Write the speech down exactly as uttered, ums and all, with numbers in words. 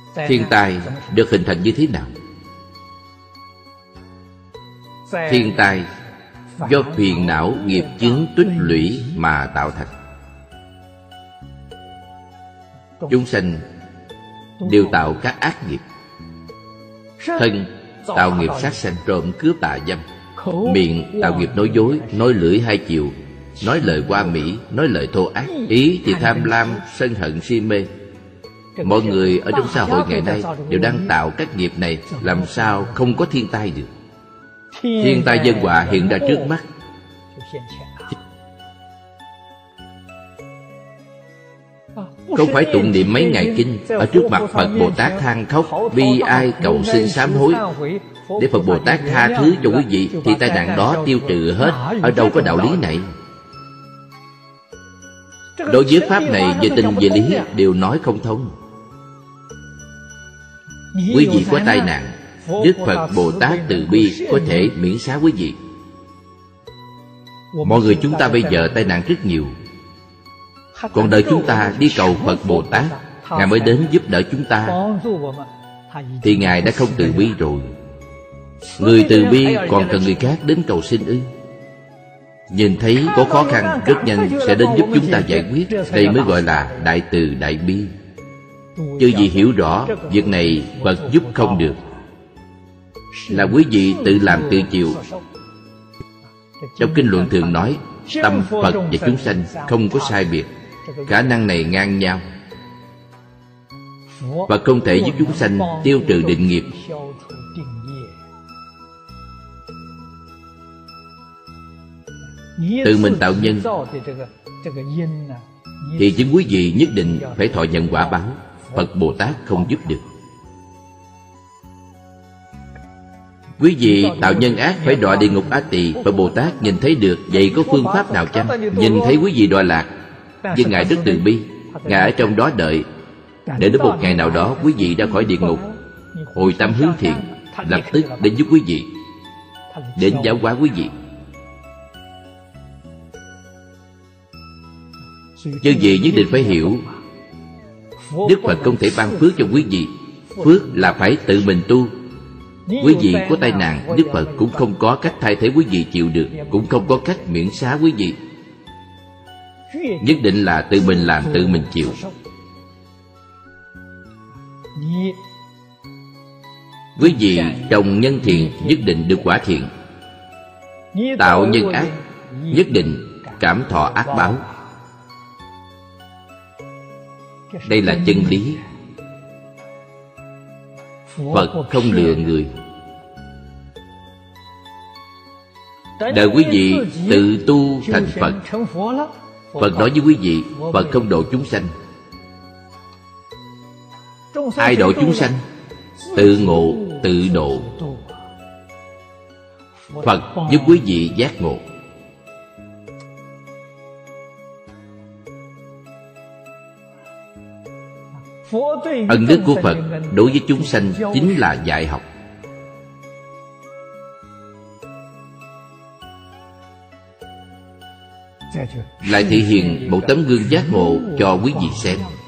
Thiên tai được hình thành như thế nào? Thiên tai do phiền não nghiệp chướng tích lũy mà tạo thành. Chúng sanh đều tạo các ác nghiệp. Thân tạo nghiệp sát sanh, trộm cướp tà dâm. Miệng tạo nghiệp nói dối, nói lưỡi hai chiều, nói lời hoa mỹ, nói lời thô ác. Ý thì tham lam, sân hận, si mê. Mọi người ở trong xã hội ngày nay đều đang tạo các nghiệp này, làm sao không có thiên tai được? Thiên tai nhân họa hiện ra trước mắt. Không phải tụng niệm mấy ngày kinh, ở trước mặt Phật Bồ Tát than khóc, bi ai cầu xin sám hối để Phật Bồ Tát tha thứ cho quý vị, thì tai nạn đó tiêu trừ hết. Ở đâu có đạo lý này? Đối với pháp này, về tình về lý đều nói không thông. Quý vị có tai nạn, Đức Phật Bồ Tát từ bi có thể miễn xá quý vị. Mọi người chúng ta bây giờ tai nạn rất nhiều, còn đợi chúng ta đi cầu Phật Bồ Tát, Ngài mới đến giúp đỡ chúng ta, thì Ngài đã không từ bi rồi. Người từ bi còn cần người khác đến cầu xin ư? Nhìn thấy có khó khăn, rất nhanh sẽ đến giúp chúng ta giải quyết. Đây mới gọi là đại từ đại bi. Chứ vì hiểu rõ việc này Phật giúp không được, là quý vị tự làm tự chịu. Trong kinh luận thường nói, tâm Phật và chúng sanh không có sai biệt, khả năng này ngang nhau. Phật không thể giúp chúng sanh tiêu trừ định nghiệp. Tự mình tạo nhân thì chính quý vị nhất định phải thọ nhận quả báo. Phật Bồ Tát không giúp được. Quý vị tạo nhân ác phải đọa địa ngục Á Tỳ, Phật Bồ Tát nhìn thấy được. Vậy có phương pháp nào chăng? Nhìn thấy quý vị đọa lạc, nhưng Ngài rất từ bi, Ngài ở trong đó đợi, để đến một ngày nào đó quý vị ra khỏi địa ngục, hồi tâm hướng thiện, lập tức đến giúp quý vị, đến giáo hóa quý vị. Chứ gì nhất định phải hiểu, Đức Phật không thể ban phước cho quý vị. Phước là phải tự mình tu. Quý vị có tai nạn, Đức Phật cũng không có cách thay thế quý vị chịu được, cũng không có cách miễn xá quý vị. Nhất định là tự mình làm, tự mình chịu. Quý vị trồng nhân thiện nhất định được quả thiện, tạo nhân ác nhất định cảm thọ ác báo. Đây là chân lý. Phật không lừa người. Đợi quý vị tự tu thành Phật, Phật nói với quý vị, Phật không độ chúng sanh. Ai độ chúng sanh? Tự ngộ, tự độ. Phật giúp quý vị giác ngộ. Ân đức của Phật đối với chúng sanh chính là dạy học. Lại thể hiện một tấm gương giác ngộ cho quý vị xem.